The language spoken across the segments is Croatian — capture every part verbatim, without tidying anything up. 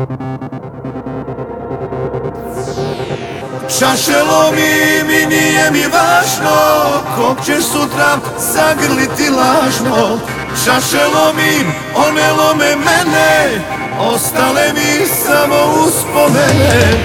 Čaše lomim i nije mi važno kog ćeš sutra zagrliti lažno. Čaše lomim, one lome mene, ostale mi samo uspomene.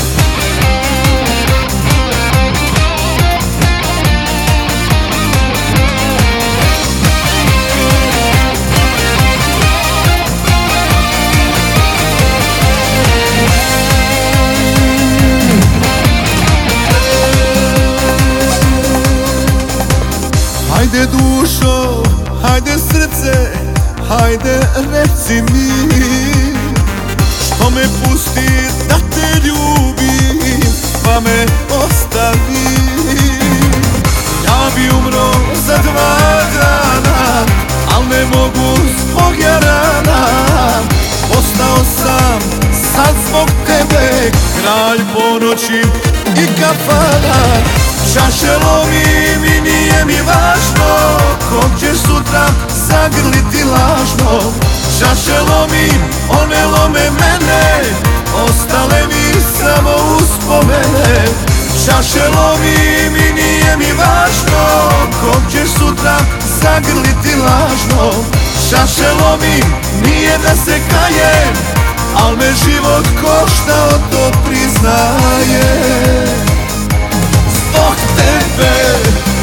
Hajde dušo, hajde srce, hajde reci mi što me pusti da te ljubim, pa me ostavi. Ja bi umro za dva dana, al ne mogu zbog jarana. Ostao sam sad zbog tebe, kralj ponoći i kafana. Čaše lomim i nije mi važno kog ćeš sutra zagrliti lažno. Čaše lomim, one lome mene, ostale mi samo uspomene. Čaše lomim i nije mi važno kog ćeš sutra zagrliti lažno. Čaše lomim, nije da se kajem, al me život koštao, to priznajem. Zbog tebe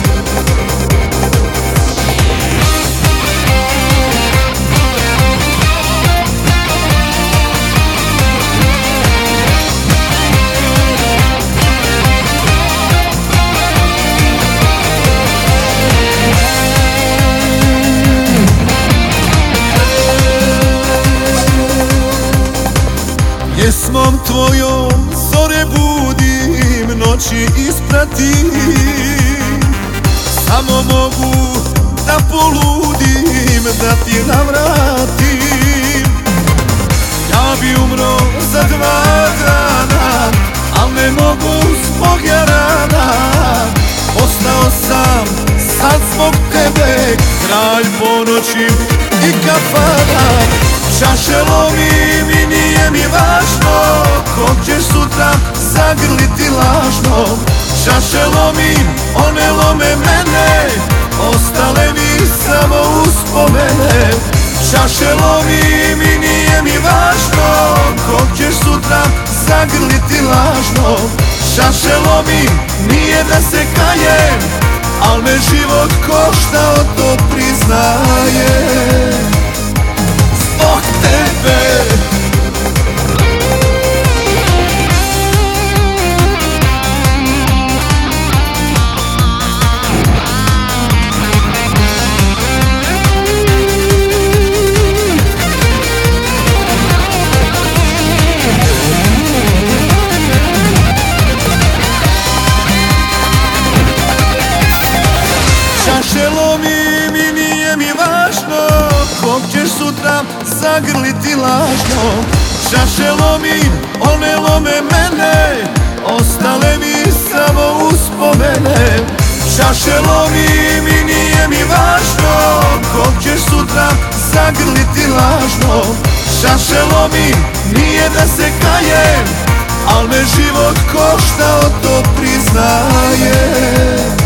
pjesmom tvojom zore budim, noći ispratim. Samo mogu da poludim, da ti navratim. Ja bi umro za dva dana, al ne mogu zbog jarana. Ostao sam sad zbog tebe, kralj ponoći i kafana. Čaše lomim i nije mi važno kog ćeš sutra zagrliti lažno. Čaše lomim, one lome mene, ostale mi samo uspomene. Čaše lomim i nije mi važno kog ćeš sutra zagrliti lažno. Čaše lomim, nije da se kajem, al me život koštao, to priznajem. Zbog tebe čaše lomim i nije mi važno kog ćeš sutra zagrliti lažno. Čaše lomim, one lome mene, ostale mi samo uspomene. Čaše lomim i nije mi važno kog ćeš sutra zagrliti lažno. Čaše lomim, nije da se kajem, al me život koštao, to priznajem.